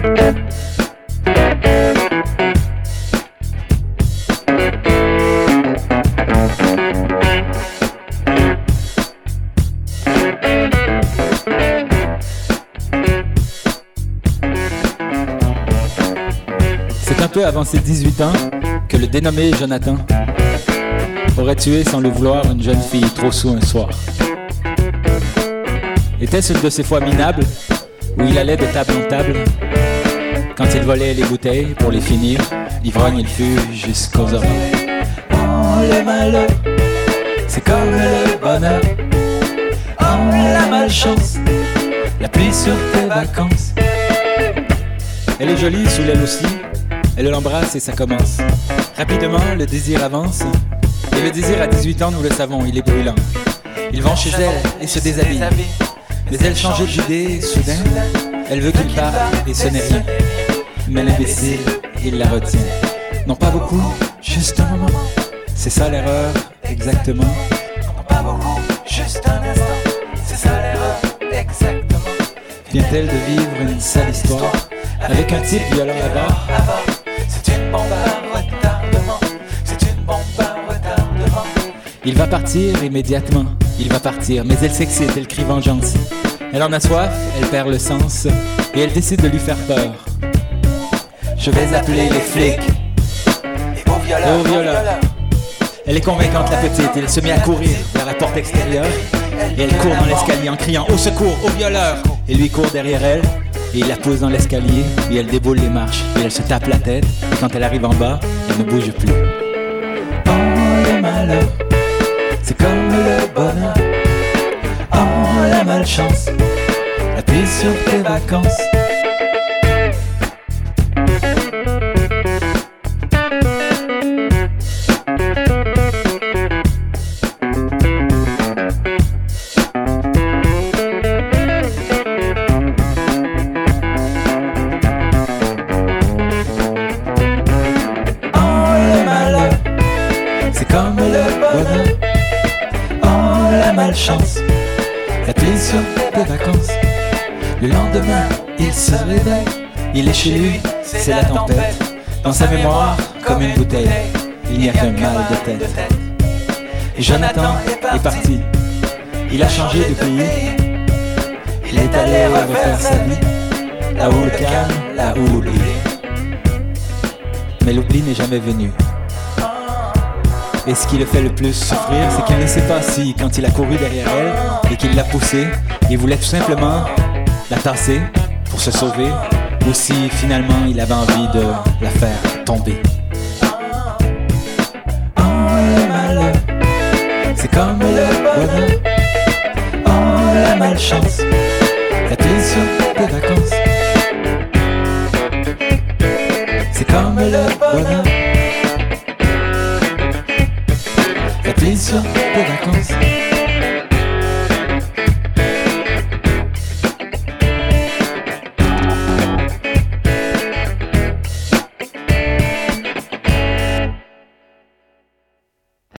C'est un peu avant ses 18 ans que le dénommé Jonathan aurait tué sans le vouloir une jeune fille trop saoul un soir. Était-ce une de ces fois minables où il allait de table en table quand il volait les bouteilles pour les finir, l'ivrogne il fut jusqu'aux oreilles. Oh le malheur, c'est comme le bonheur. Oh la malchance, la pluie sur tes vacances. Elle est jolie sous l'aile aussi, elle l'embrasse et ça commence. Rapidement, le désir avance. Et le désir à 18 ans, nous le savons, il est brûlant. Ils vont chez elle et se déshabillent. Mais elle changeait d'idée, soudain, elle veut qu'il parte et ce n'est rien. Mais l'imbécile, il la retient. Non pas beaucoup, juste un moment. C'est ça l'erreur, exactement. Non pas beaucoup, juste un instant. C'est ça l'erreur, exactement. Vient-elle de vivre une sale histoire avec un type violent à bord? C'est une bombe à retardement. C'est une bombe à retardement. Il va partir immédiatement. Il va partir, mais elle s'excite, elle crie vengeance. Elle en a soif, elle perd le sens, et elle décide de lui faire peur. Je vais appeler les flics. Au violeur. Elle est convaincante, la petite, elle se met à courir vers la porte extérieure, et elle court dans l'escalier en criant « Au secours, au violeur !» Et lui court derrière elle, et il la pose dans l'escalier, et elle déboule les marches, et elle se tape la tête, et quand elle arrive en bas, elle ne bouge plus. Oh le malheur, c'est comme le bonheur. Oh la malchance, la pluie sur tes vacances. Comme le bonheur, oh la malchance, la pluie sur tes vacances. Le lendemain, il se réveille, il est chez lui, c'est la tempête. Dans sa mémoire, comme une bouteille, il n'y a qu'un mal de tête. Et Jonathan est parti, il a changé de pays, il est allé refaire sa vie, là où le calme, là où l'oubli. Mais l'oubli n'est jamais venu. Et ce qui le fait le plus souffrir, c'est qu'il ne sait pas si, quand il a couru derrière elle et qu'il l'a poussée, il voulait tout simplement la tasser pour se sauver, ou si finalement il avait envie de la faire tomber. Oh le malheur, c'est comme le bonheur. Oh la malchance, la pluie sur tes vacances. C'est comme le bonheur. La pluie sur tes vacances.